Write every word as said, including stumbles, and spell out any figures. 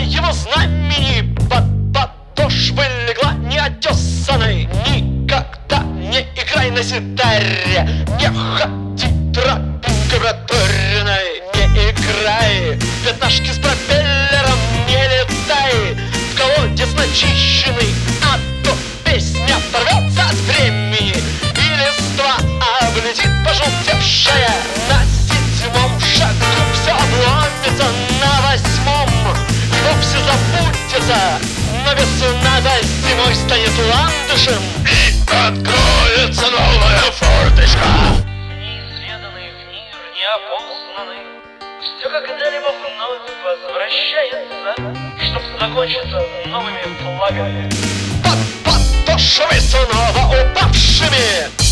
его знамени под подошвы легла неотесанной. Никогда не играй на ситаре, не ходи тропинкой проторенной. Не играй в пятнашки с пропеллером, не летай в колодец начищенный, а то песня порвется от времени, и листва облетит пожелтевшая. На седьмом шагу все обломится, на восьмом и вовсе забудется, но весна-то зимой станет ландышем, и откроется новая форточка. Неизведанный в мир, неопознанный, все когда-либо вновь возвращается, чтоб закончиться новыми флагами. Под подошвой снова упавшими